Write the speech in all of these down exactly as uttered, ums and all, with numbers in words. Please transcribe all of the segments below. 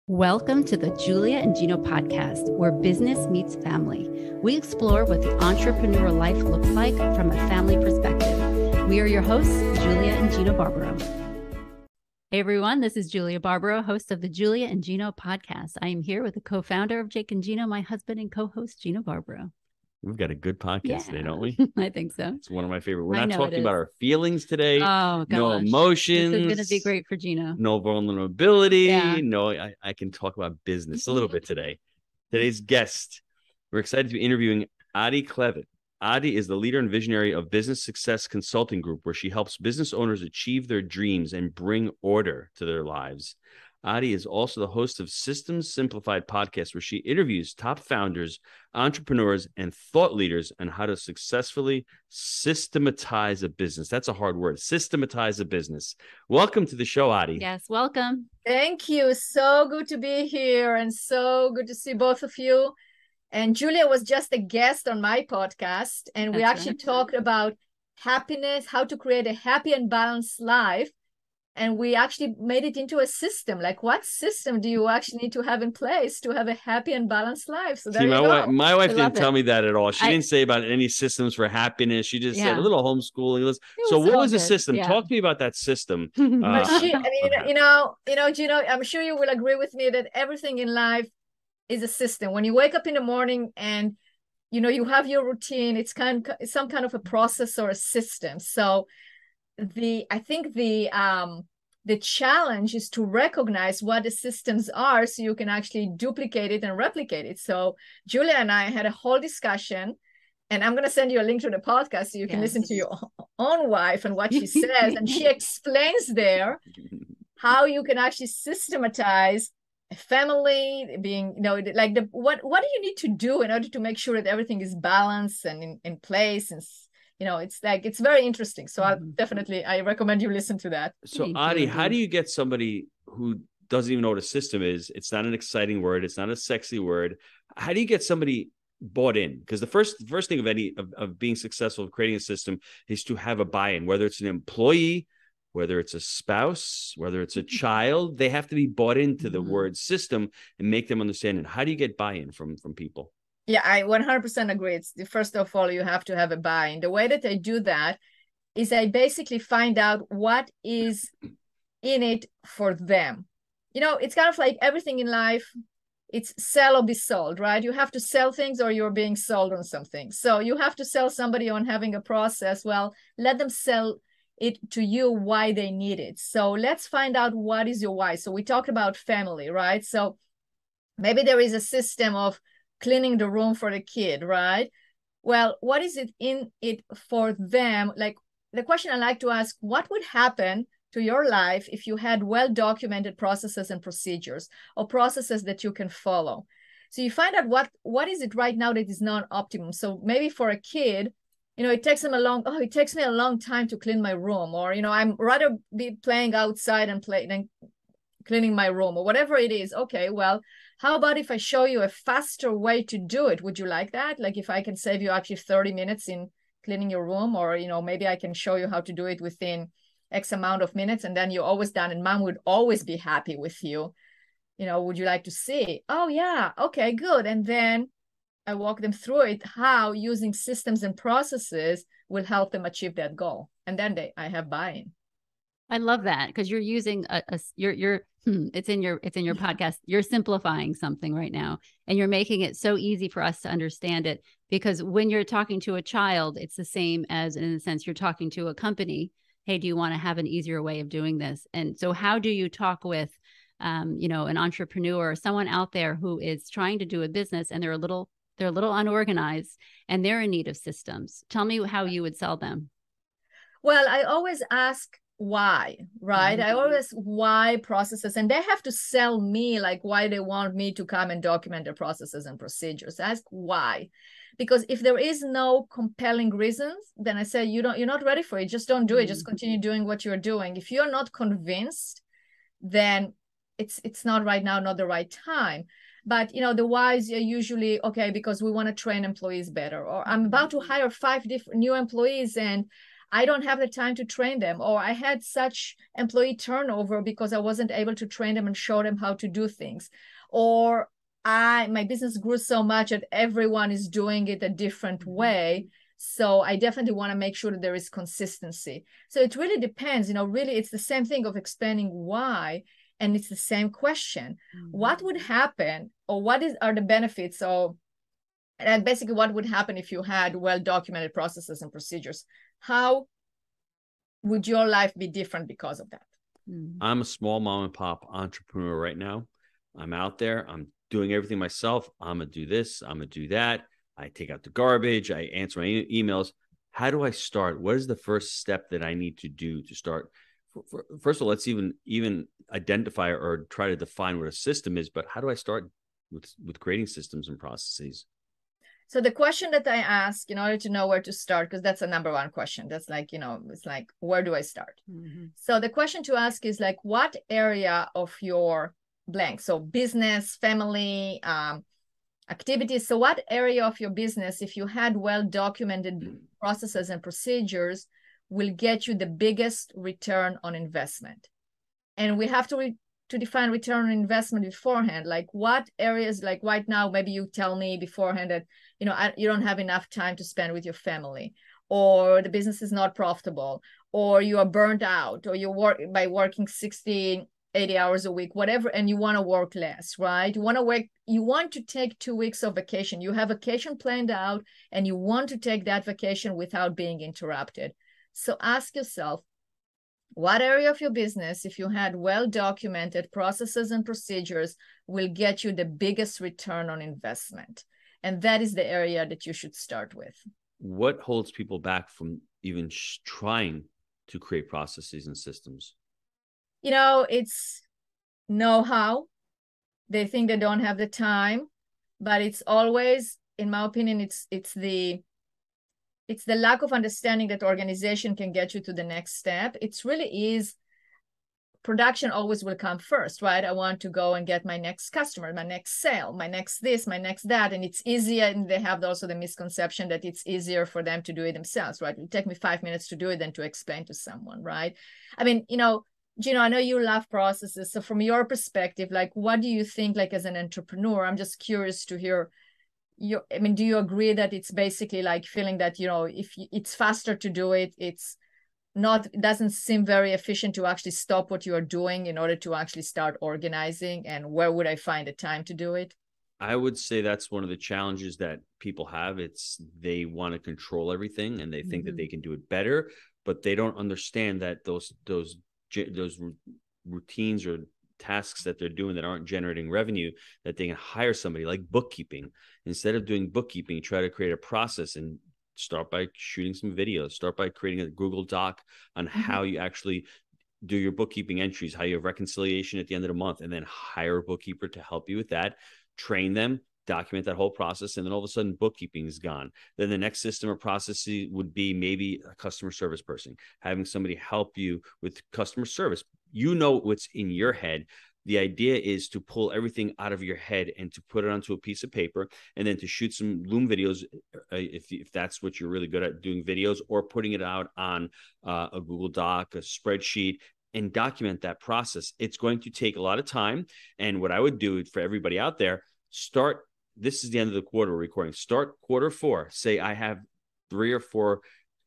Welcome to the Julia and Gino podcast, where business meets family. We explore what the entrepreneur life looks like from a family perspective. We are your hosts, Julia and Gino Barbaro. Hey everyone, this is Julia Barbaro, host of the Julia and Gino podcast. I am here with the co-founder of Jake and Gino, my husband and co-host, Gino Barbaro. We've got a good podcast yeah. today, don't we? I think so. It's one of my favorite. We're I not talking about our feelings today. Oh, gosh. No emotions. This is going to be great for Gino. No vulnerability. Yeah. No, I, I can talk about business a little bit today. Today's guest, we're excited to be interviewing Adi Clevitt. Adi is the leader and visionary of Business Success Consulting Group, where she helps business owners achieve their dreams and bring order to their lives. Adi is also the host of Systems Simplified podcast, where she interviews top founders, entrepreneurs, and thought leaders on how to successfully systematize a business. That's a hard word. Systematize a business. Welcome to the show, Adi. Yes, welcome. Thank you. So good to be here and so good to see both of you. And Julia was just a guest on my podcast, and we That's actually right. talked about happiness, how to create a happy and balanced life. And we actually made it into a system. Like, what system do you actually need to have in place to have a happy and balanced life? So there See, you my go. wife, my wife didn't it. tell me that at all. She I, didn't say about any systems for happiness. She just yeah. said a little homeschooling. Was so what was the system? Yeah. Talk to me about that system. But she, I mean, you know, you know, Gino, I'm sure you will agree with me that everything in life is a system. When you wake up in the morning and, you know, you have your routine, it's kind of some kind of a process or a system. So the, I think the, um, the challenge is to recognize what the systems are so you can actually duplicate it and replicate it. So Julia and I had a whole discussion, and I'm going to send you a link to the podcast so you can yes. listen to your own wife and what she says. And she explains there how you can actually systematize a family, being, you know, like the what, what do you need to do in order to make sure that everything is balanced and in, in place, and you know, it's like, it's very interesting. So I'll definitely, I recommend you listen to that. So Adi, how do you get somebody who doesn't even know what a system is? It's not an exciting word. It's not a sexy word. How do you get somebody bought in? Because the first, the first thing of any, of, of being successful, of creating a system, is to have a buy-in, whether it's an employee, whether it's a spouse, whether it's a child, they have to be bought into the mm-hmm. word system and make them understand it. How do you get buy-in from, from people? Yeah, I one hundred percent agree. It's the, first of all, you have to have a buy-in. The way that I do that is I basically find out what is in it for them. You know, it's kind of like everything in life. It's sell or be sold, right? You have to sell things or you're being sold on something. So you have to sell somebody on having a process. Well, let them sell it to you why they need it. So let's find out what is your why. So we talked about family, right? So maybe there is a system of cleaning the room for the kid, right? Well, what is it in it for them? Like the question I like to ask, what would happen to your life if you had well-documented processes and procedures, or processes that you can follow? So you find out what, what is it right now that is not optimum. So maybe for a kid, you know, it takes them a long, oh, it takes me a long time to clean my room, or, you know, I'm rather be playing outside and play than cleaning my room, or whatever it is. Okay, well, how about if I show you a faster way to do it? Would you like that? Like if I can save you actually thirty minutes in cleaning your room, or, you know, maybe I can show you how to do it within X amount of minutes, and then you're always done, and mom would always be happy with you. You know, would you like to see? Oh yeah, okay, good. And then I walk them through it, how using systems and processes will help them achieve that goal. And then they, I have buy-in. I love that, because you're using a, a you're you're hmm, it's in your it's in your podcast. You're simplifying something right now, and you're making it so easy for us to understand it. Because when you're talking to a child, it's the same as, in a sense, you're talking to a company. Hey, do you want to have an easier way of doing this? And so, how do you talk with, um, you know, an entrepreneur or someone out there who is trying to do a business and they're a little they're a little unorganized and they're in need of systems? Tell me how you would sell them. Well, I always ask why, right? Mm-hmm. I always why processes, and they have to sell me like why they want me to come and document their processes and procedures. Ask why, because if there is no compelling reasons, then I say you don't, you're not ready for it. Just don't do it. Mm-hmm. Just continue doing what you're doing. If you're not convinced, then it's it's not right now, not the right time. But you know, the whys are usually okay because we want to train employees better, or I'm about to hire five different new employees and I don't have the time to train them, or I had such employee turnover because I wasn't able to train them and show them how to do things. Or I, my business grew so much that everyone is doing it a different way. So I definitely want to make sure that there is consistency. So it really depends, you know, really it's the same thing of explaining why, and it's the same question. Mm-hmm. What would happen, or what is are the benefits of, and basically what would happen if you had well-documented processes and procedures? How would your life be different because of that? Mm-hmm. I'm a small mom and pop entrepreneur right now. I'm out there, I'm doing everything myself. I'm going to do this, I'm going to do that. I take out the garbage, I answer my e- emails. How do I start? What is the first step that I need to do to start? For, for, first of all, let's even even identify or try to define what a system is, but how do I start with, with creating systems and processes? So the question that I ask in order to know where to start, because that's a number one question. That's like, you know, it's like, where do I start? Mm-hmm. So the question to ask is like, what area of your blank? So business, family, um, activities. So what area of your business, if you had well-documented processes and procedures, will get you the biggest return on investment? And we have to re- to define return on investment beforehand. Like what areas, like right now, maybe you tell me beforehand that, you know, I, you don't have enough time to spend with your family, or the business is not profitable, or you are burnt out, or you work by working sixty, eighty hours a week, whatever, and you want to work less, right? You want to work, you want to take two weeks of vacation. You have vacation planned out and you want to take that vacation without being interrupted. So ask yourself, what area of your business, if you had well-documented processes and procedures, will get you the biggest return on investment? And that is the area that you should start with. What holds people back from even sh- trying to create processes and systems? You know, it's know-how. They think they don't have the time, but it's always, in my opinion, it's it's the it's the lack of understanding that organization can get you to the next step. It's really is, production always will come first, right? I want to go and get my next customer, my next sale, my next this, my next that. And it's easier. And they have also the misconception that it's easier for them to do it themselves, right? It will take me five minutes to do it than to explain to someone, right? I mean, you know, Gino, I know you love processes. So from your perspective, like, what do you think, like as an entrepreneur? I'm just curious to hear you. I mean, do you agree that it's basically like feeling that, you know, if it's faster to do it, it's not, it doesn't seem very efficient to actually stop what you are doing in order to actually start organizing? And where would I find the time to do it? I would say that's one of the challenges that people have. It's they want to control everything and they think mm-hmm. that they can do it better, but they don't understand that those, those, those routines or tasks that they're doing that aren't generating revenue, that they can hire somebody like bookkeeping. Instead of doing bookkeeping, try to create a process and start by shooting some videos, start by creating a Google Doc on mm-hmm. how you actually do your bookkeeping entries, how you have reconciliation at the end of the month, and then hire a bookkeeper to help you with that, train them, document that whole process, and then all of a sudden bookkeeping is gone. Then the next system or process would be maybe a customer service person, having somebody help you with customer service. You know what's in your head. The idea is to pull everything out of your head and to put it onto a piece of paper, and then to shoot some Loom videos uh, if, if that's what you're really good at, doing videos, or putting it out on uh, a Google Doc, a spreadsheet, and document that process. It's going to take a lot of time. And what I would do for everybody out there, start, this is the end of the quarter we're recording, start quarter four. Say I have three or four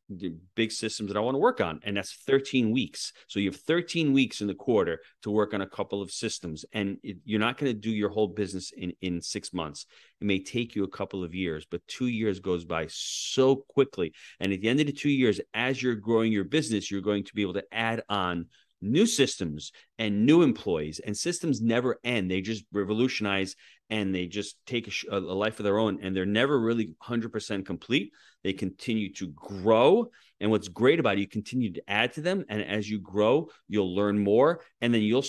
big systems that I want to work on, and that's thirteen weeks. So you have thirteen weeks in the quarter to work on a couple of systems, and it, you're not going to do your whole business in in six months. It may take you a couple of years, but two years goes by so quickly. And at the end of the two years, as you're growing your business, you're going to be able to add on new systems and new employees, and systems never end. They just revolutionize and they just take a, a life of their own, and they're never really one hundred percent complete. They continue to grow. And what's great about it, you continue to add to them. And as you grow, you'll learn more. And then you'll start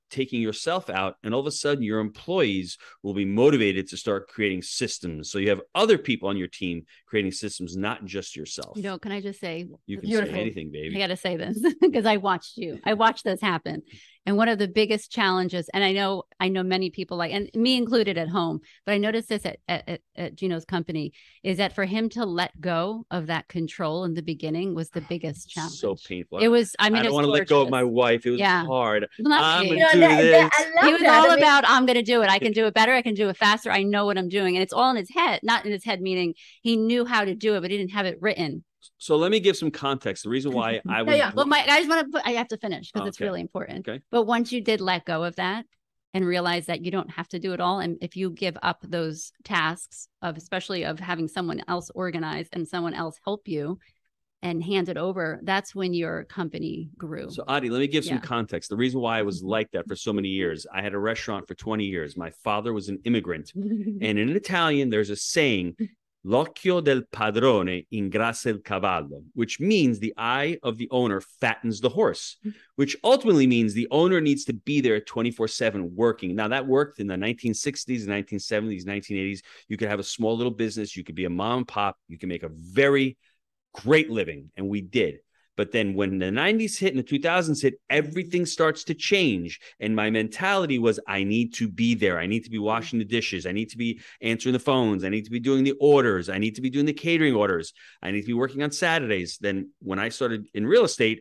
taking yourself out, and all of a sudden your employees will be motivated to start creating systems. So you have other people on your team creating systems, not just yourself. You know, can I just say, you can beautiful. say anything, baby. I got to say this because I watched you. I watched this happen. And one of the biggest challenges, and I know, I know many people like, and me included at home, but I noticed this at, at, at Gino's company, is that for him to let go of that control in the beginning was the biggest challenge. So painful. It was, I mean, I don't it was want to let go of my wife. It was Yeah. hard. Well, not I'm me. going to You know, do that- this. that- I love He was that. all I mean, about, I'm going to do it. I can do it better. I can do it faster. I know what I'm doing. And it's all in his head, not in his head, meaning he knew how to do it, but he didn't have it written. So let me give some context. The reason why I was yeah. Well, my, I just want to put, I have to finish because it's Okay. really important. Okay. But once you did let go of that and realize that you don't have to do it all, and if you give up those tasks of, especially of having someone else organize and someone else help you and hand it over, that's when your company grew. So Adi, let me give some Yeah. context. The reason why I was like that for so many years, I had a restaurant for twenty years. My father was an immigrant. And in Italian, there's a saying, l'occhio del padrone ingrassa il cavallo, which means the eye of the owner fattens the horse, which ultimately means the owner needs to be there twenty-four seven working. Now, that worked in the nineteen sixties, nineteen seventies, nineteen eighties. You could have a small little business. You could be a mom and pop. You can make a very great living, and we did. But then when the nineties hit and the two thousands hit, everything starts to change. And my mentality was, I need to be there. I need to be washing the dishes. I need to be answering the phones. I need to be doing the orders. I need to be doing the catering orders. I need to be working on Saturdays. Then when I started in real estate,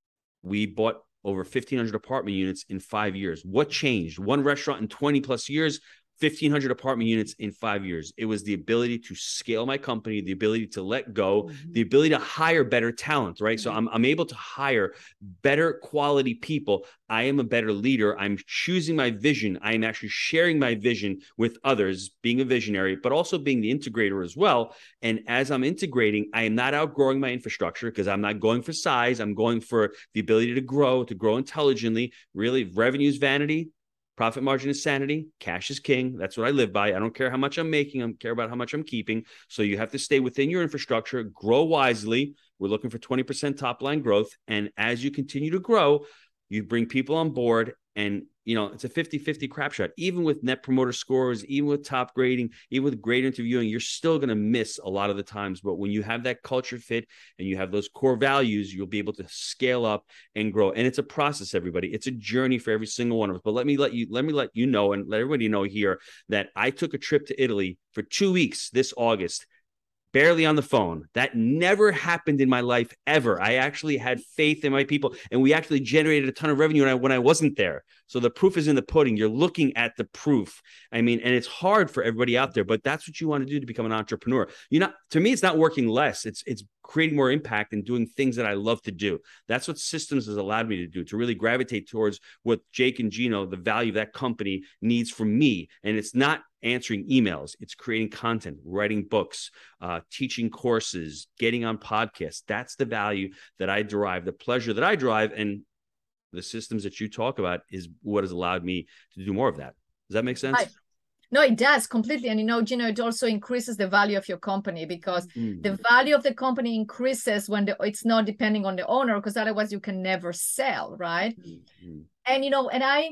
we bought over fifteen hundred apartment units in five years. What changed? One restaurant in twenty plus years, fifteen hundred apartment units in five years. It was the ability to scale my company, the ability to let go, Mhm. the ability to hire better talent, right? So I'm, I'm able to hire better quality people. I am a better leader. I'm choosing my vision. I am actually sharing my vision with others, being a visionary, but also being the integrator as well. And as I'm integrating, I am not outgrowing my infrastructure because I'm not going for size. I'm going for the ability to grow, to grow intelligently. Really, revenue is vanity. Profit margin is sanity. Cash is king. That's what I live by. I don't care how much I'm making. I care about how much I'm keeping. So you have to stay within your infrastructure, grow wisely. We're looking for twenty percent top line growth. And as you continue to grow, you bring people on board, and you know, it's a fifty fifty crap shot. Even with net promoter scores, even with top grading, even with great interviewing, you're still going to miss a lot of the times. But when you have that culture fit and you have those core values, you'll be able to scale up and grow. And it's a process, everybody. It's a journey for every single one of us. But let me let you, let me let you know, and let everybody know here that I took a trip to Italy for two weeks this August. Barely on the phone. That never happened in my life ever. I actually had faith in my people, and we actually generated a ton of revenue when I, when I wasn't there. So the proof is in the pudding. You're looking at the proof. I mean, and it's hard for everybody out there, but that's what you want to do to become an entrepreneur. You know, to me, it's not working less. It's it's creating more impact and doing things that I love to do. That's what systems has allowed me to do, to really gravitate towards what Jake and Gino, the value of that company, needs from me. And it's not answering emails. It's creating content, writing books, uh, teaching courses, getting on podcasts. That's the value that I derive, the pleasure that I derive. And the systems that you talk about is what has allowed me to do more of that. Does that make sense? Right. No, it does completely. And, you know, Gino, it also increases the value of your company, because Mm. the value of the company increases when the, it's not depending on the owner, because otherwise you can never sell, right? Mm-hmm. And, you know, and I,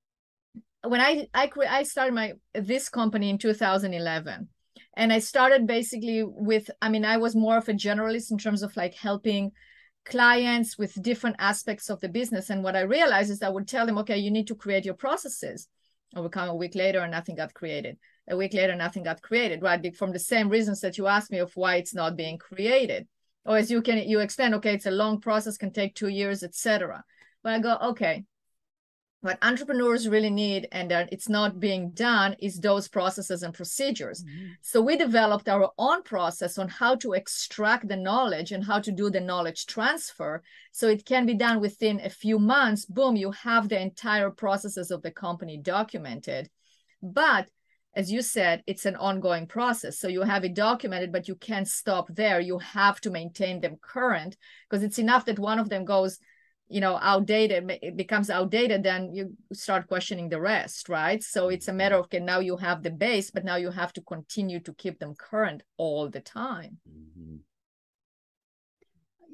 when I, I, cre- I started my, this company in two thousand eleven, and I started basically with, I mean, I was more of a generalist in terms of like helping clients with different aspects of the business. And what I realized is I would tell them, okay, you need to create your processes. I would come a week later and nothing got created. A week later, nothing got created, right? From the same reasons that you asked me of why it's not being created. Or as you can, you explain, okay, it's a long process, can take two years, et cetera. But I go, okay, what entrepreneurs really need, and that it's not being done, is those processes and procedures. Mm-hmm. So we developed our own process on how to extract the knowledge and how to do the knowledge transfer. So it can be done within a few months. Boom, you have the entire processes of the company documented. But as you said, it's an ongoing process. So you have it documented, but you can't stop there. You have to maintain them current, because it's enough that one of them goes, you know, outdated, it becomes outdated, then you start questioning the rest, right? So it's a matter of, okay, now you have the base, but now you have to continue to keep them current all the time. Mm-hmm.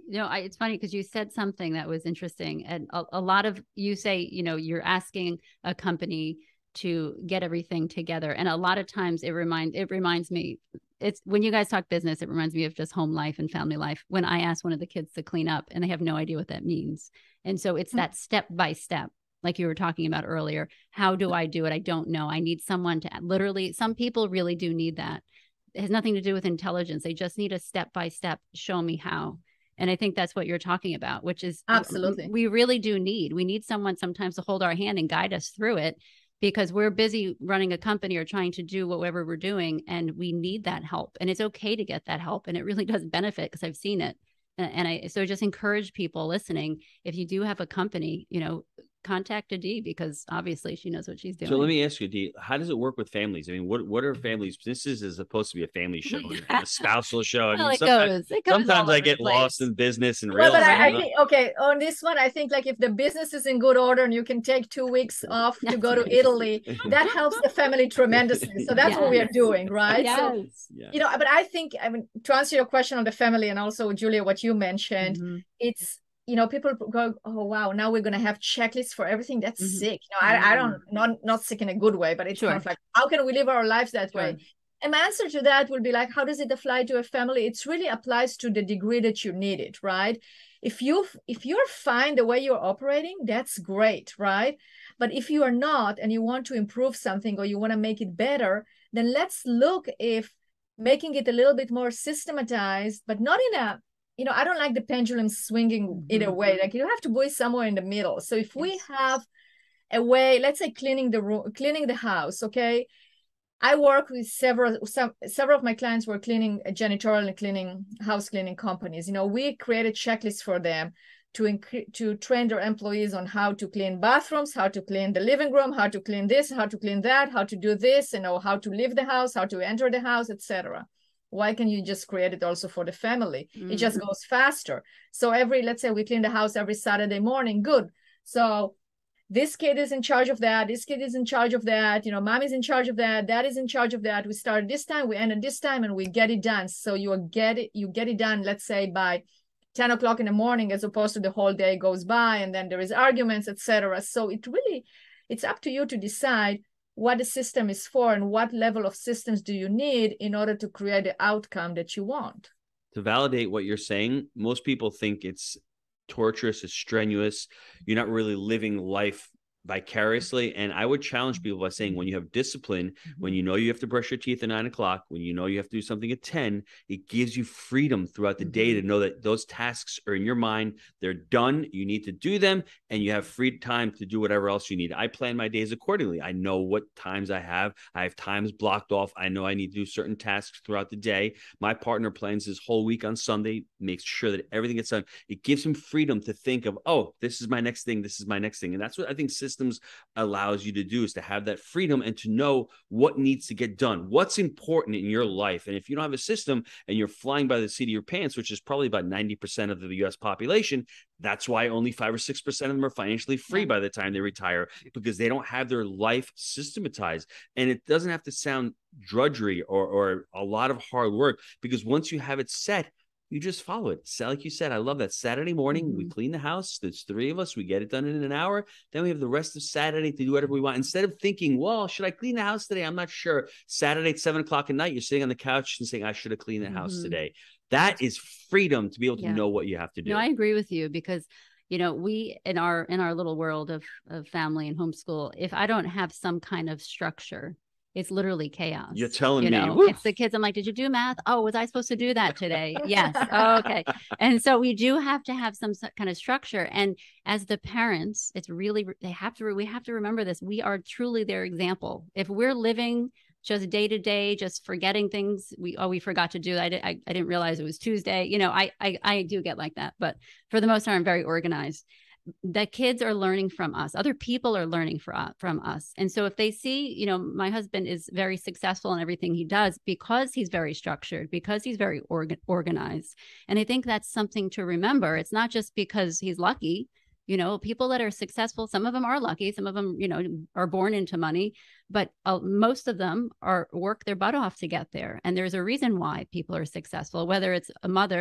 You know, I, it's funny because you said something that was interesting. And a, a lot of you say, you know, you're asking a company to get everything together. And a lot of times it reminds, it reminds me, it's when you guys talk business, it reminds me of just home life and family life. When I ask one of the kids to clean up and they have no idea what that means. And so it's that step by step, like you were talking about earlier. How do I do it? I don't know. I need someone to literally, some people really do need that. It has nothing to do with intelligence. They just need a step by step, show me how. And I think that's what you're talking about, which is absolutely, we really do need, we need someone sometimes to hold our hand and guide us through it, because we're busy running a company or trying to do whatever we're doing. And we need that help, and it's okay to get that help. And it really does benefit, because I've seen it. And I, so just encourage people listening, if you do have a company, you know, contact Adi, because obviously she knows what she's doing. So let me ask you, Adi, how does it work with families? I mean, what what are families? This is, is supposed to be a family show, a spousal show. I well, mean, it sometimes, goes. It goes sometimes I get lost in business and well, realize. but I, I think, okay, on this one, I think like if the business is in good order and you can take two weeks off to go to Italy, that helps the family tremendously. So that's yes. what we are doing, right? Yes. So, yes. you know, but I think, I mean, to answer your question on the family, and also Julia, what you mentioned, mm-hmm. it's, you know, people go, oh, wow, now we're going to have checklists for everything. That's mm-hmm. sick. You know, I, I don't, not, not sick in a good way, but it's sure. kind of like, how can we live our lives that sure. way? And my answer to that would be like, how does it apply to a family? It really applies to the degree that you need it, right? If you, if you're fine the way you're operating, that's great, right? But if you are not, and you want to improve something or you want to make it better, then let's look if making it a little bit more systematized, but not in a, you know, I don't like the pendulum swinging either way. Like you have to be somewhere in the middle. So if we have a way, let's say cleaning the room, cleaning the house, okay? I work with several, some, several of my clients were cleaning, janitorial and cleaning, house cleaning companies. You know, we created checklists for them to incre- to train their employees on how to clean bathrooms, how to clean the living room, how to clean this, how to clean that, how to do this, you know, how to leave the house, how to enter the house, et cetera. Why can you just create it also for the family? Mm-hmm. It just goes faster. So every, let's say we clean the house every Saturday morning, good. So this kid is in charge of that. This kid is in charge of that. You know, mom is in charge of that. Dad is in charge of that. We start this time, we end at this time, and we get it done. So you get it, you get it done, let's say by ten o'clock in the morning, as opposed to the whole day goes by and then there is arguments, et cetera. So it really, it's up to you to decide what the system is for and what level of systems do you need in order to create the outcome that you want. To validate what you're saying, most people think it's torturous, it's strenuous. You're not really living life vicariously. And I would challenge people by saying, when you have discipline, when you know you have to brush your teeth at nine o'clock, when you know you have to do something at ten, it gives you freedom throughout the day to know that those tasks are in your mind. They're done. You need to do them, and you have free time to do whatever else you need. I plan my days accordingly. I know what times I have. I have times blocked off. I know I need to do certain tasks throughout the day. My partner plans his whole week on Sunday, makes sure that everything gets done. It gives him freedom to think of, oh, this is my next thing. This is my next thing. And that's what I think systems allows you to do, is to have that freedom and to know what needs to get done, what's important in your life. And if you don't have a system and you're flying by the seat of your pants, which is probably about ninety percent of the U S population, that's why only five or six percent of them are financially free by the time they retire, because they don't have their life systematized. And it doesn't have to sound drudgery or, or a lot of hard work, because once you have it set, you just follow it. So like you said, I love that. Saturday morning, mm-hmm. we clean the house. There's three of us. We get it done in an hour. Then we have the rest of Saturday to do whatever we want. Instead of thinking, well, should I clean the house today? I'm not sure. Saturday at seven o'clock at night, you're sitting on the couch and saying, I should have cleaned the house mm-hmm. today. That is freedom to be able to yeah. know what you have to do. No, I agree with you, because you know, we in our in our little world of of family and homeschool, if I don't have some kind of structure, it's literally chaos. You're telling you me. Know? It's the kids. I'm like, did you do math? Oh, was I supposed to do that today? Yes. Oh, okay. And so we do have to have some kind of structure. And as the parents, it's really, they have to, we have to remember this. We are truly their example. If we're living just day to day, just forgetting things, we, oh, we forgot to do that. I, I, I didn't realize it was Tuesday. You know, I, I, I do get like that, but for the most part, I'm very organized. The kids are learning from us. Other people are learning for, uh, from us. And so if they see, you know, my husband is very successful in everything he does because he's very structured, because he's very organ- organized. And I think that's something to remember. It's not just because he's lucky. You know, people that are successful, some of them are lucky, some of them, you know, are born into money, but uh, most of them are work their butt off to get there. And there's a reason why people are successful, whether it's a mother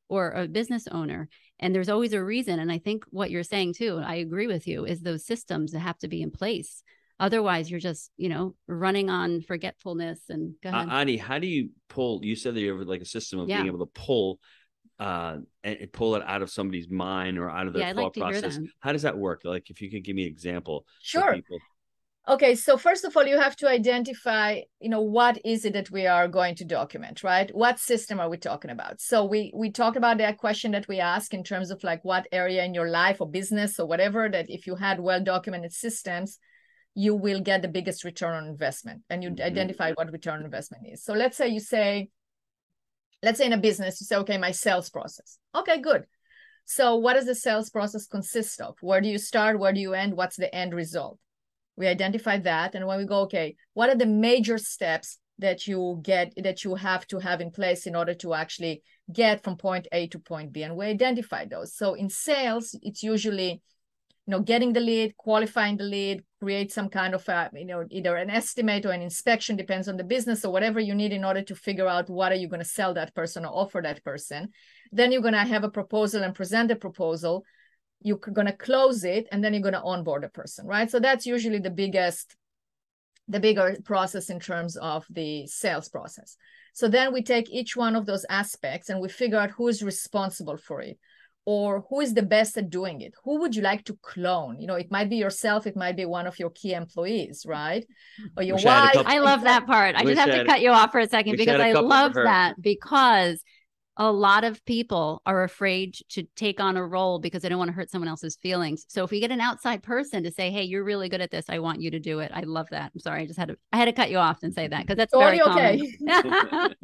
or a business owner. And there's always a reason. And I think what you're saying too, and I agree with you, is those systems that have to be in place. Otherwise, you're just, you know, running on forgetfulness. And go ahead. Uh, Adi, how do you pull, you said that you have like a system of yeah. being able to pull uh and pull it out of somebody's mind or out of their yeah, thought like process. How does that work? Like, if you could give me an example. Sure. Okay, so first of all, you have to identify, you know, what is it that we are going to document, right? What system are we talking about? So we we talked about that question that we ask in terms of like what area in your life or business or whatever, that if you had well-documented systems, you will get the biggest return on investment, and you mm-hmm. identify what return on investment is. So let's say you say, let's say in a business, you say, okay, my sales process. Okay, good. So what does the sales process consist of? Where do you start? Where do you end? What's the end result? We identify that. And when we go, okay, what are the major steps that you get, that you have to have in place in order to actually get from point A to point B? And we identify those. So in sales, it's usually, you know, getting the lead, qualifying the lead, create some kind of, a, you know, either an estimate or an inspection, depends on the business, or whatever you need in order to figure out what are you going to sell that person or offer that person. Then you're going to have a proposal and present the proposal. You're going to close it, and then you're going to onboard a person, right? So that's usually the biggest, the bigger process in terms of the sales process. So then we take each one of those aspects and we figure out who is responsible for it, or who is the best at doing it. Who would you like to clone? You know, it might be yourself, it might be one of your key employees, right? Or your wish wife. I, I love that part. I just have to cut you off for a second because I love that, because a lot of people are afraid to take on a role because they don't want to hurt someone else's feelings. So if we get an outside person to say, hey, you're really good at this, I want you to do it. I love that. I'm sorry. I just had to, I had to cut you off and say that because that's very okay. common.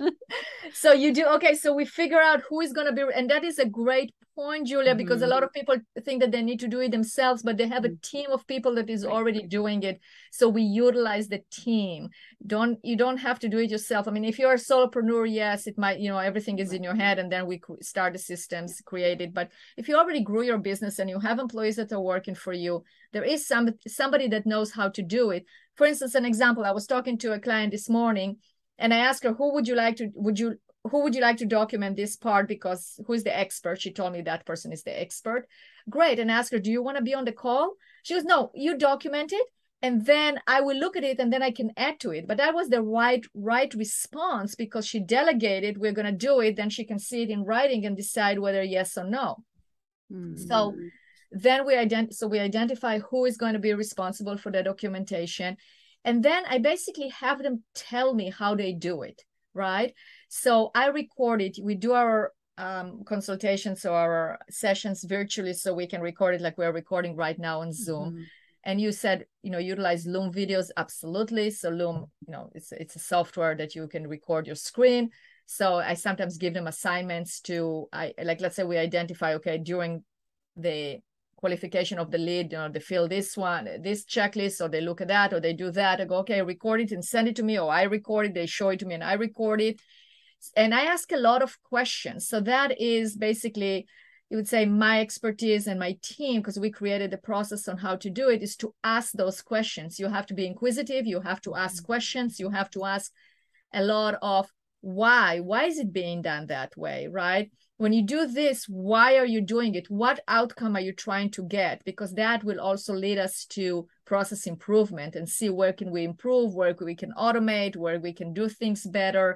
So you do, okay. So we figure out who is going to be, and that is a great point, Julia, because mm-hmm. a lot of people think that they need to do it themselves, but they have a team of people that is right. already doing it. So we utilize the team. Don't, you don't have to do it yourself. I mean, if you're a solopreneur, yes, it might, you know, everything is in your head, and then we start the systems, create it. But if you already grew your business and you have employees that are working for you, there is some somebody that knows how to do it. For instance, an example, I was talking to a client this morning, and I asked her, who would you like to, would you, who would you like to document this part? Because who is the expert? She told me that person is the expert. Great. And I asked her, do you want to be on the call? She goes, no, you document it, and then I will look at it, and then I can add to it. But that was the right, right response, because she delegated, we're going to do it. Then she can see it in writing and decide whether yes or no. Mm-hmm. So then we ident- so we identify who is going to be responsible for the documentation. And then I basically have them tell me how they do it, right? So I record it. We do our um, consultations or our sessions virtually, so we can record it like we're recording right now on Zoom. Mm-hmm. And you said, you know, utilize Loom videos. Absolutely. So Loom, you know, it's, it's a software that you can record your screen. So I sometimes give them assignments to, I like, let's say we identify, okay, during the qualification of the lead, you know, they fill this one, this checklist, or they look at that, or they do that. I go, okay, record it and send it to me, or I record it, they show it to me and I record it. And I ask a lot of questions. So that is basically, you would say, my expertise and my team, because we created the process on how to do it, is to ask those questions. You have to be inquisitive. You have to ask questions. You have to ask a lot of why. Why is it being done that way, right? When you do this, why are you doing it? What outcome are you trying to get? Because that will also lead us to process improvement and see where can we improve, where we can automate, where we can do things better.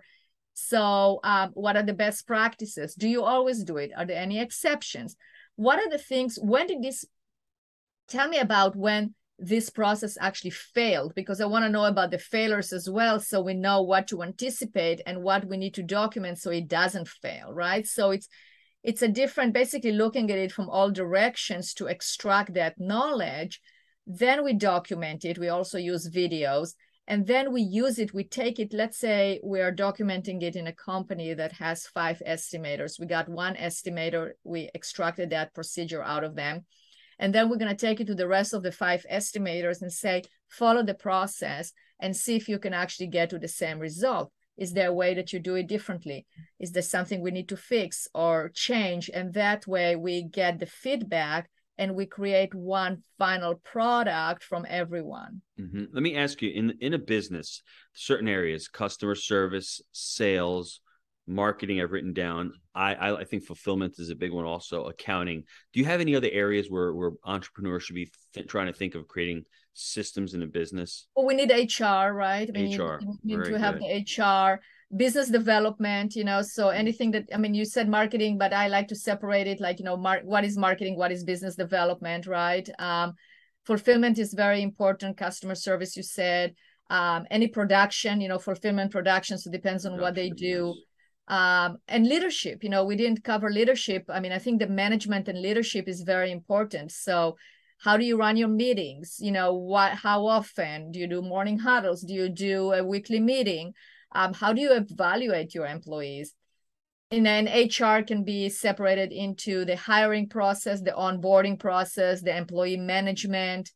So um, what are the best practices? Do you always do it? Are there any exceptions? What are the things, when did this, tell me about when this process actually failed, because I want to know about the failures as well, so we know what to anticipate and what we need to document so it doesn't fail, right? So it's it's a different, basically looking at it from all directions to extract that knowledge. Then we document it. We also use videos. And then we use it, we take it, let's say we are documenting it in a company that has five estimators. We got one estimator, we extracted that procedure out of them. And then we're going to take it to the rest of the five estimators and say, follow the process and see if you can actually get to the same result. Is there a way that you do it differently? Is there something we need to fix or change? And that way we get the feedback and we create one final product from everyone. Mm-hmm. Let me ask you, in, in a business, certain areas, customer service, sales, marketing I've written down. I, I I think fulfillment is a big one also, accounting. Do you have any other areas where, where entrepreneurs should be th- trying to think of creating systems in a business? Well, we need H R, right? We H R, need, we need very to have good. the H R, business development, you know, so anything that, I mean, you said marketing, but I like to separate it, like, you know, mar- what is marketing, what is business development, right? Um, fulfillment is very important. Customer service, you said, um, any production, you know, fulfillment production, so it depends on what they do. Yes. Um, and leadership, you know, we didn't cover leadership. I mean, I think the management and leadership is very important. So how do you run your meetings? You know, what, how often do you do morning huddles? Do you do a weekly meeting? Um, how do you evaluate your employees? And then H R can be separated into the hiring process, the onboarding process, the employee management.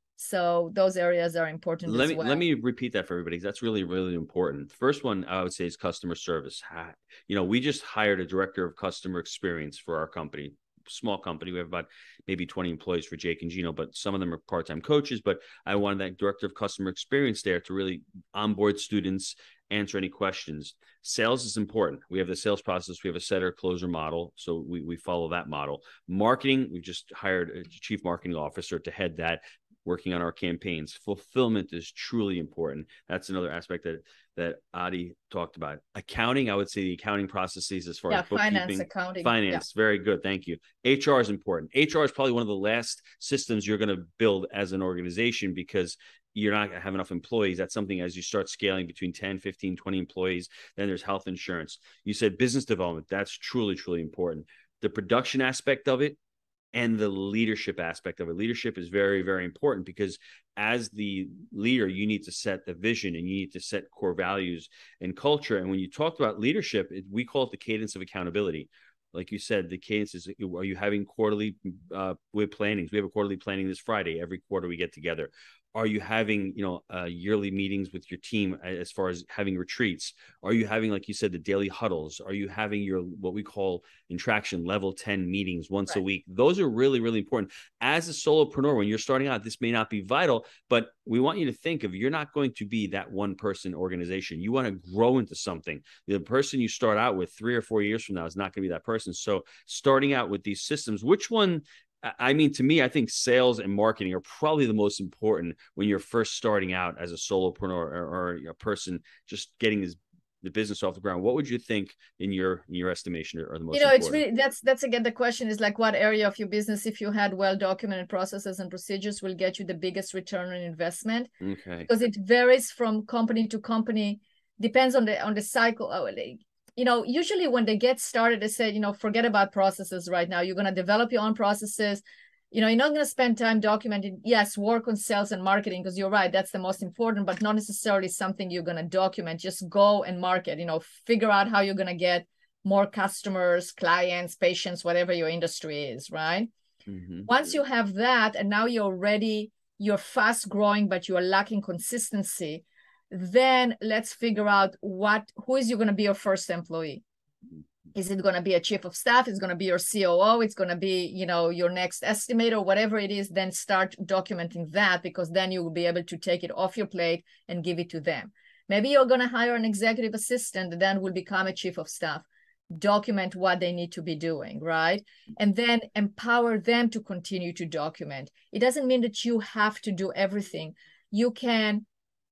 So those areas are important Let as me well. let me repeat that for everybody, because that's really, really important. The first one I would say is customer service. You know, we just hired a director of customer experience for our company. Small company. We have about maybe twenty employees for Jake and Gino, but some of them are part-time coaches. But I wanted that director of customer experience there to really onboard students, answer any questions. Sales is important. We have the sales process. We have a setter closer model. So we, we follow that model. Marketing, we just hired a chief marketing officer to head that, working on our campaigns. Fulfillment is truly important. That's another aspect that that Adi talked about. Accounting, I would say the accounting processes as far yeah, as bookkeeping, finance, accounting, finance, yeah. Very good. Thank you. H R is important. H R is probably one of the last systems you're going to build as an organization, because you're not going to have enough employees. That's something as you start scaling between ten, fifteen, twenty employees. Then there's health insurance. You said business development. That's truly, truly important. The production aspect of it, and the leadership aspect of it. Leadership is very, very important, because as the leader, you need to set the vision and you need to set core values and culture. And when you talked about leadership, it, we call it the cadence of accountability. Like you said, the cadence is, are you having quarterly uh, with plannings? We have a quarterly planning this Friday. Every quarter we get together. Are you having, you know, uh, yearly meetings with your team as far as having retreats? Are you having, like you said, the daily huddles? Are you having your, what we call in traction, level ten meetings once right. a week? Those are really, really important. As a solopreneur, when you're starting out, this may not be vital, but we want you to think of, you're not going to be that one person organization. You want to grow into something. The person you start out with three or four years from now is not going to be that person. So starting out with these systems, which one, I mean, to me, I think sales and marketing are probably the most important when you're first starting out as a solopreneur or, or a person just getting his, the business off the ground. What would you think in your in your estimation are the most you know important? It's really, that's that's again the question is like, what area of your business, if you had well documented processes and procedures, will get you the biggest return on investment? Okay, because it varies from company to company, depends on the on the cycle. Oh, you know, usually when they get started, they say, you know, forget about processes right now. You're going to develop your own processes. You know, you're not going to spend time documenting. Yes, work on sales and marketing, because you're right, that's the most important, but not necessarily something you're going to document. Just go and market, you know, figure out how you're going to get more customers, clients, patients, whatever your industry is, right? Mm-hmm. Once you have that, and now you're ready, you're fast growing, but you are lacking consistency, then let's figure out what, who is you going to be your first employee? Is it going to be a chief of staff? It's going to be your C O O. It's going to be, you know, your next estimator, whatever it is. Then start documenting that, because then you will be able to take it off your plate and give it to them. Maybe you're going to hire an executive assistant that then will become a chief of staff. Document what they need to be doing, right? And then empower them to continue to document. It doesn't mean that you have to do everything. You can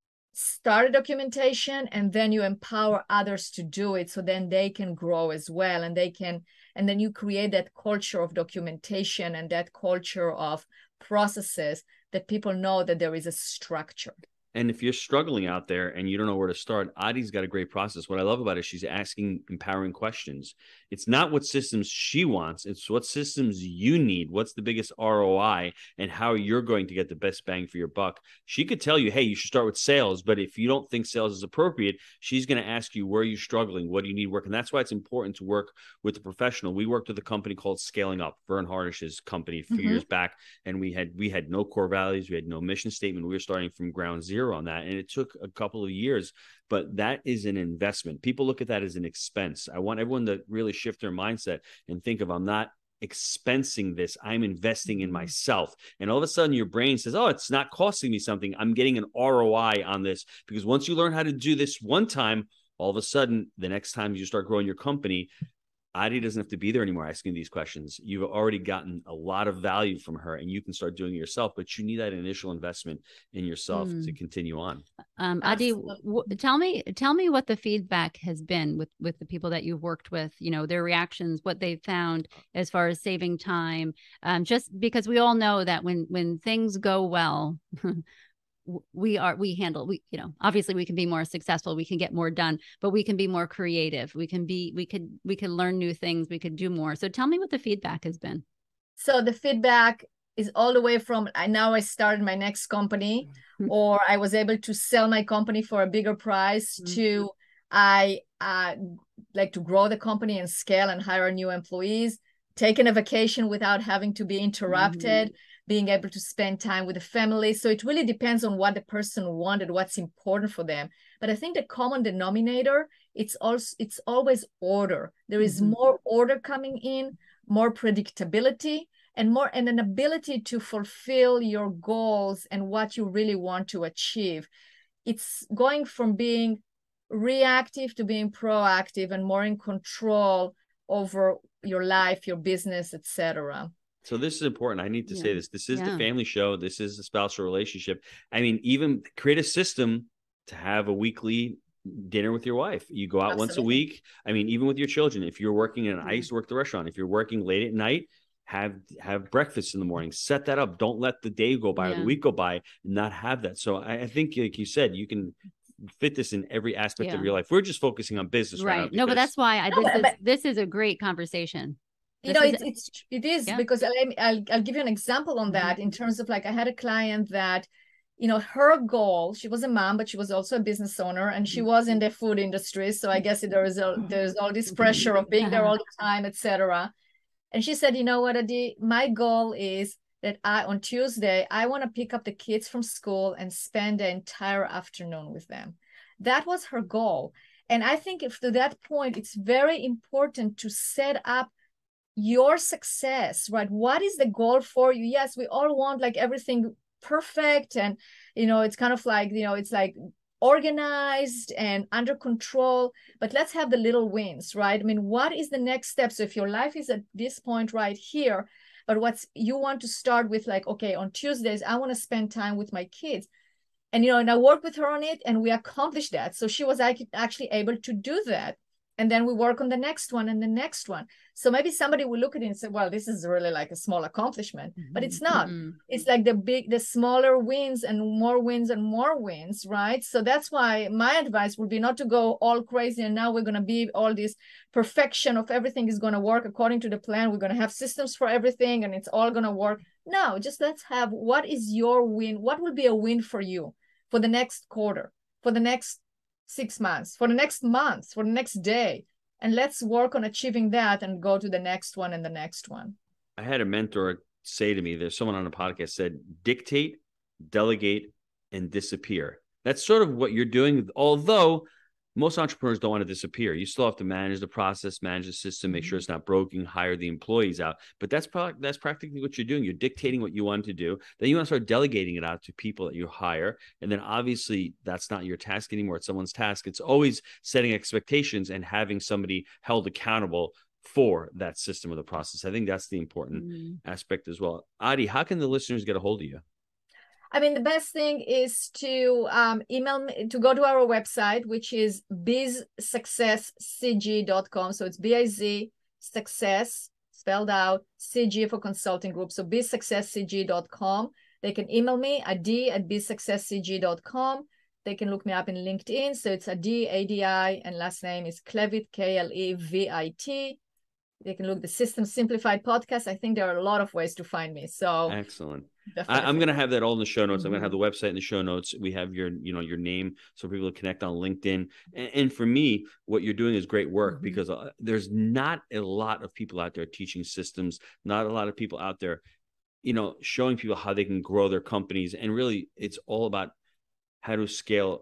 start a documentation and then you empower others to do it, so then they can grow as well, and they can, and then you create that culture of documentation and that culture of processes that people know that there is a structure. And if you're struggling out there and you don't know where to start, Adi's got a great process. What I love about it is she's asking empowering questions. It's not what systems she wants. It's what systems you need. What's the biggest R O I and how you're going to get the best bang for your buck. She could tell you, hey, you should start with sales. But if you don't think sales is appropriate, she's going to ask you, where are you struggling? What do you need work? And that's why it's important to work with a professional. We worked with a company called Scaling Up, Vern Hardish's company a few mm-hmm. years back. And we had, we had no core values. We had no mission statement. We were starting from ground zero on that. And it took a couple of years, but that is an investment. People look at that as an expense. I want everyone to really shift their mindset and think of, I'm not expensing this, I'm investing in myself. And all of a sudden your brain says, oh, it's not costing me something. I'm getting an R O I on this, because once you learn how to do this one time, All of a sudden, the next time you start growing your company, Adi doesn't have to be there anymore asking these questions. You've already gotten a lot of value from her, and you can start doing it yourself, but you need that initial investment in yourself mm. to continue on. Um, Adi, w- tell me, tell me what the feedback has been with, with the people that you've worked with, you know, their reactions, what they've found as far as saving time. Um, just because we all know that when, when things go well, we are, we handle, we, you know, obviously we can be more successful, we can get more done, but we can be more creative. We can be, we could, we could learn new things. We could do more. So tell me what the feedback has been. So the feedback is all the way from, I now I started my next company, or I was able to sell my company for a bigger price, mm-hmm. to I uh, like to grow the company and scale and hire new employees, taking a vacation without having to be interrupted, mm-hmm. being able to spend time with the family. So it really depends on what the person wanted, what's important for them. But I think the common denominator, it's also it's always order. There is mm-hmm. more order coming in, more predictability, and more and an ability to fulfill your goals and what you really want to achieve. It's going from being reactive to being proactive and more in control over your life, your business, et cetera. So this is important. I need to yeah. say this. This is yeah. the family show. This is the spousal relationship. I mean, even create a system to have a weekly dinner with your wife. You go out Absolutely. once a week. I mean, even with your children, if you're working in an, mm-hmm. I used to work at the restaurant. If you're working late at night, have have breakfast in the morning. Set that up. Don't let the day go by yeah. or the week go by and not have that. So I, I think, like you said, you can fit this in every aspect yeah. of your life. We're just focusing on business right, right now. Because... No, but that's why I, this, is, this is a great conversation. You know, it's, it's, it is yeah. because I'll, I'll, I'll give you an example on that mm-hmm. in terms of like, I had a client that, you know, her goal, she was a mom, but she was also a business owner and she was in the food industry. So I guess there is a, there's all this pressure of being there all the time, et cetera. And she said, you know what, Adi, my goal is that I, on Tuesday, I want to pick up the kids from school and spend the entire afternoon with them. That was her goal. And I think if to that point, it's very important to set up your success, right? What is the goal for you? Yes, we all want like everything perfect. And, you know, it's kind of like, you know, it's like organized and under control, but let's have the little wins, right? I mean, what is the next step? So if your life is at this point right here, but what's you want to start with, like, okay, on Tuesdays, I want to spend time with my kids. And, you know, and I worked with her on it and we accomplished that. So she was actually able to do that. And then we work on the next one and the next one. So maybe somebody will look at it and say, well, this is really like a small accomplishment, mm-hmm. but it's not. Mm-hmm. It's like the big, the smaller wins and more wins and more wins, right? So that's why my advice would be not to go all crazy. And now we're going to be all this perfection of everything is going to work according to the plan. We're going to have systems for everything and it's all going to work. No, just let's have, what is your win? What will be a win for you for the next quarter, for the next six months, for the next month, for the next day. And let's work on achieving that and go to the next one and the next one. I had a mentor say to me, there's someone on a podcast said, dictate, delegate, and disappear. That's sort of what you're doing. Although most entrepreneurs don't want to disappear. You still have to manage the process, manage the system, make sure it's not broken, hire the employees out. But that's probably, that's practically what you're doing. You're dictating what you want to do. Then you want to start delegating it out to people that you hire. And then obviously that's not your task anymore. It's someone's task. It's always setting expectations and having somebody held accountable for that system or the process. I think that's the important mm. aspect as well. Adi, how can the listeners get a hold of you? I mean, the best thing is to um, email me, to go to our website, which is biz success c g dot com. So it's B I Z success spelled out, C G for consulting group. So biz success c g dot com. They can email me, Adi at biz success c g dot com. They can look me up in LinkedIn. So it's Adi, A D I, and last name is Klevit, K L E V I T. They can look the System Simplified podcast. I think there are a lot of ways to find me. So excellent. I, I'm going to have that all in the show notes. Mm-hmm. I'm going to have the website in the show notes. We have your, you know, your name so people can connect on LinkedIn. And, and for me, what you're doing is great work mm-hmm. because uh, there's not a lot of people out there teaching systems, not a lot of people out there, you know, showing people how they can grow their companies. And really, it's all about how to scale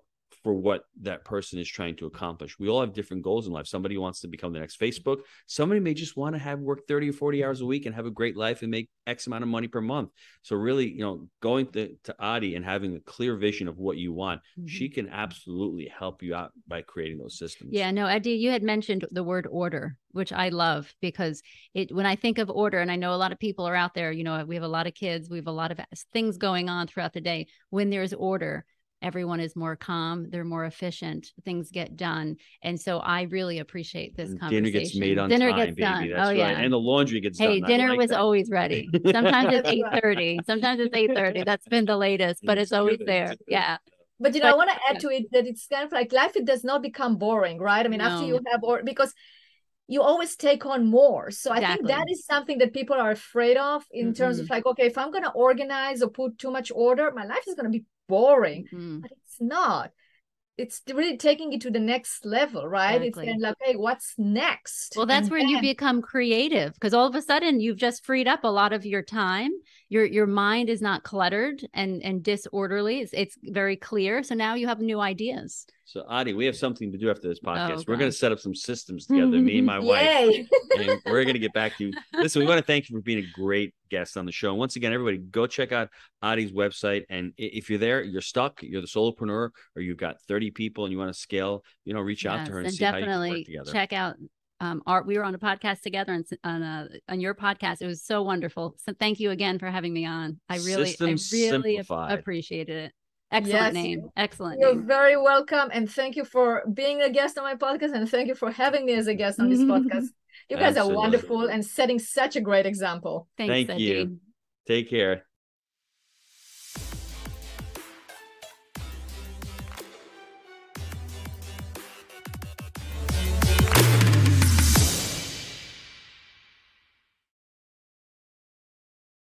for what that person is trying to accomplish. We all have different goals in life. Somebody wants to become the next Facebook. Somebody may just want to have work thirty or forty hours a week and have a great life and make X amount of money per month. So really, you know, going to, to Adi and having a clear vision of what you want, mm-hmm. she can absolutely help you out by creating those systems. Yeah, no, Adi, you had mentioned the word order, which I love, because it, when I think of order, and I know a lot of people are out there, you know, we have a lot of kids, we have a lot of things going on throughout the day. When there's order, everyone is more calm, they're more efficient, things get done. And so I really appreciate this conversation. Dinner gets made on dinner time, gets baby. Done. That's oh, right. Yeah. And the laundry gets hey, done. Hey, dinner like was that. always ready. Sometimes it's eight thirty. Sometimes it's eight thirty. That's been the latest, but it's always there. Yeah. But, you know, but, I want to add yeah. to it that it's kind of like life, it does not become boring, right? I mean, no. after you have, or because you always take on more. So I exactly. think that is something that people are afraid of in mm-hmm. terms of like, okay, if I'm going to organize or put too much order, my life is going to be boring, mm-hmm. but it's not. It's really taking it to the next level, right? Exactly. It's kind of like, hey, what's next? Well, that's and where then... you become creative, because all of a sudden you've just freed up a lot of your time. Your your mind is not cluttered and, and disorderly. It's, it's very clear. So now you have new ideas. So Adi, we have something to do after this podcast. Oh, we're going to set up some systems together, me and my wife, and we're going to get back to you. Listen, we want to thank you for being a great guest on the show. And once again, everybody, go check out Adi's website. And if you're there, you're stuck, you're the solopreneur, or you've got thirty people and you want to scale, you know, reach out yes, to her and, and see how you can work definitely together. Check out um, our, we were on a podcast together and on a, on your podcast. It was so wonderful. So thank you again for having me on. I really, Systems I really Simplified. appreciated it. Excellent yes. name. Excellent You're name. very welcome. And thank you for being a guest on my podcast. And thank you for having me as a guest on this podcast. You guys Absolutely. Are wonderful and setting such a great example. Thanks, thank you. Take care.